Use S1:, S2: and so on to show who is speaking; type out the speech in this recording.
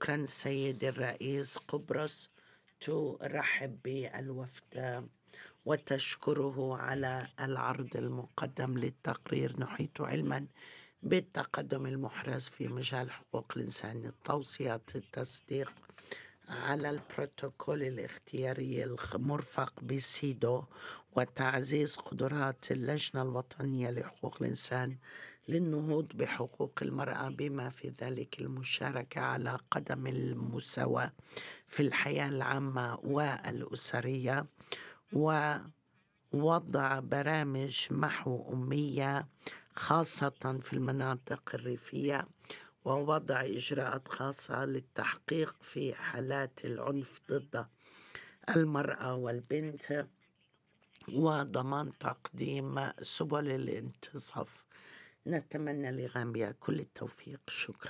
S1: شكرا سيدي الرئيس. قبرص ترحب بالوفد وتشكره على العرض المقدم للتقرير. نحيط علما بالتقدم المحرز في مجال حقوق الإنسان، توصيات التصديق على البروتوكول الاختياري المرفق بسيدو، وتعزيز قدرات اللجنة الوطنية لحقوق الإنسان للنهوض بحقوق المرأة، بما في ذلك المشاركة على قدم المساواة في الحياة العامة والأسرية، ووضع برامج محو أمية خاصة في المناطق الريفية، ووضع إجراءات خاصة للتحقيق في حالات العنف ضد المرأة والبنت، وضمان تقديم سبل الانتصاف. نتمنى لغامبيا كل التوفيق. شكرا.